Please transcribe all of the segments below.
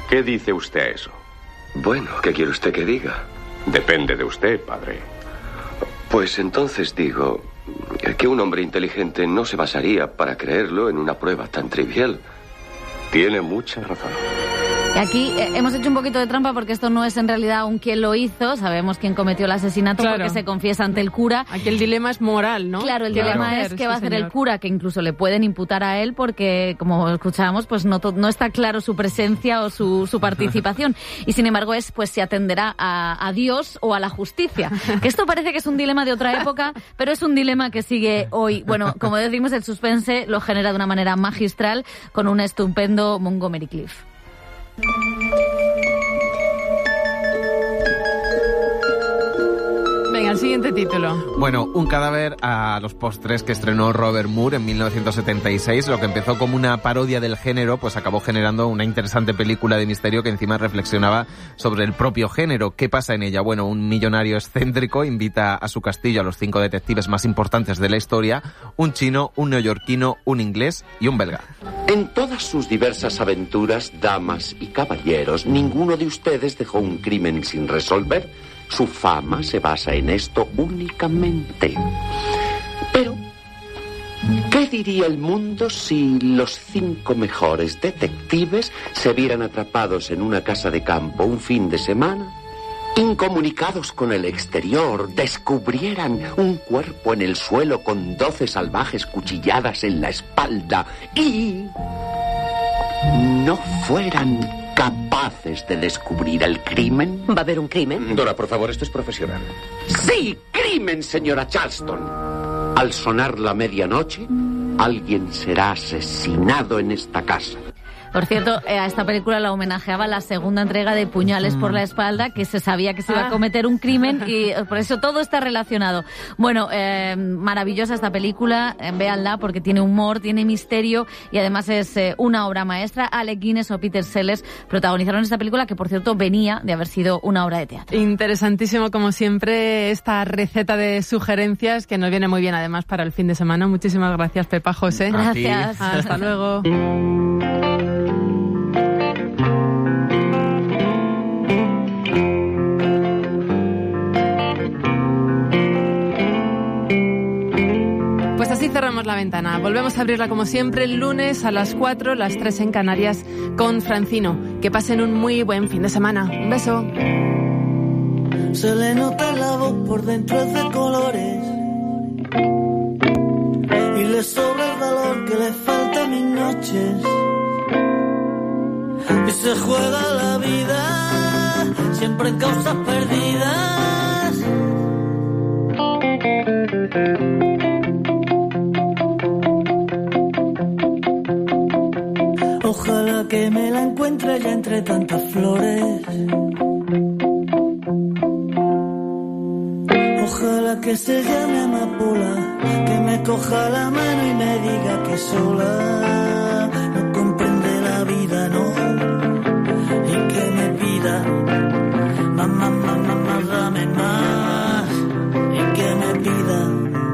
¿Qué dice usted a eso? Bueno, ¿qué quiere usted que diga? Depende de usted, padre. Pues entonces digo que un hombre inteligente no se basaría para creerlo en una prueba tan trivial. Tiene mucha razón. Aquí hemos hecho un poquito de trampa porque esto no es en realidad un quién lo hizo, sabemos quién cometió el asesinato, claro, porque se confiesa ante el cura. Aquí el dilema es moral, ¿no? Claro, el dilema es qué va a hacer el cura, que incluso le pueden imputar a él porque, como escuchábamos, pues no está claro su presencia o su participación. Y sin embargo es pues si atenderá a Dios o a la justicia. Que esto parece que es un dilema de otra época, pero es un dilema que sigue hoy. Bueno, como decimos, el suspense lo genera de una manera magistral con un estupendo Montgomery Clift. Venga, el siguiente título. Bueno, un cadáver a los postres que estrenó Robert Moore en 1976. Lo que empezó como una parodia del género, pues acabó generando una interesante película de misterio que encima reflexionaba sobre el propio género. ¿Qué pasa en ella? Bueno, un millonario excéntrico invita a su castillo a los 5 detectives más importantes de la historia: un chino, un neoyorquino, un inglés y un belga. En todas sus diversas aventuras, damas y caballeros, ninguno de ustedes dejó un crimen sin resolver. Su fama se basa en esto únicamente. Pero, ¿qué diría el mundo si los 5 mejores detectives se vieran atrapados en una casa de campo un fin de semana? Incomunicados con el exterior, descubrieran un cuerpo en el suelo con 12 salvajes cuchilladas en la espalda y no fueran capaces de descubrir el crimen. ¿Va a haber un crimen? Dora, por favor, esto es profesional. ¡Sí, crimen, señora Charleston! Al sonar la medianoche, alguien será asesinado en esta casa. Por cierto, a esta película la homenajeaba la segunda entrega de Puñales por la espalda, que se sabía que se iba a cometer un crimen y por eso todo está relacionado. Bueno, maravillosa esta película, véanla porque tiene humor, tiene misterio y además es una obra maestra. Alec Guinness o Peter Sellers protagonizaron esta película, que por cierto venía de haber sido una obra de teatro. Interesantísimo, como siempre, esta receta de sugerencias que nos viene muy bien además para el fin de semana. Muchísimas gracias, Pepa José. Gracias. Hasta luego. Pues así cerramos la ventana. Volvemos a abrirla como siempre el lunes a las 4, las 3 en Canarias con Francino. Que pasen un muy buen fin de semana. Un beso. Se le nota la voz por dentro es de colores y le sobra el valor que le falta a mis noches. Y se juega la vida siempre en causas perdidas. Ojalá que me la encuentre ya entre tantas flores. Ojalá que se llame amapola, que me coja la mano y me diga que sola no comprende la vida, no, y que me pida mamá, mamá, mamá, dame más, y que me pida.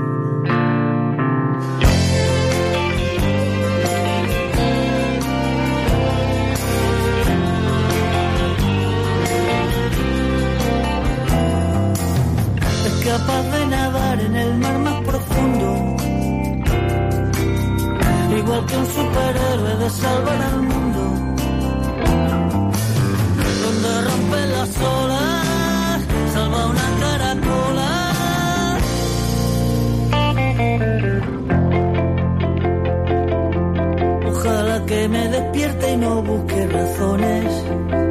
Capaz de nadar en el mar más profundo, igual que un superhéroe de salvar al mundo, donde rompen las olas, salva una caracola. Ojalá que me despierte y no busque razones.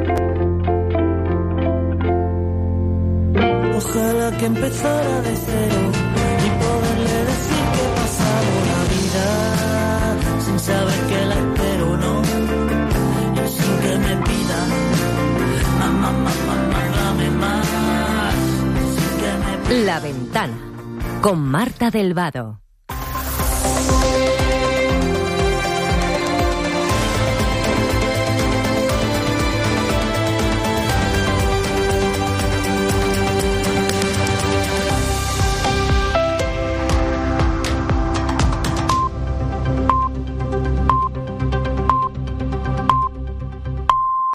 Ojalá que empezara de cero y poderle decir que he pasado la vida sin saber que la espero, no, y sin que me pida mamá, mamá, dame más, sin que me pida. La Ventana con Marta del Vado.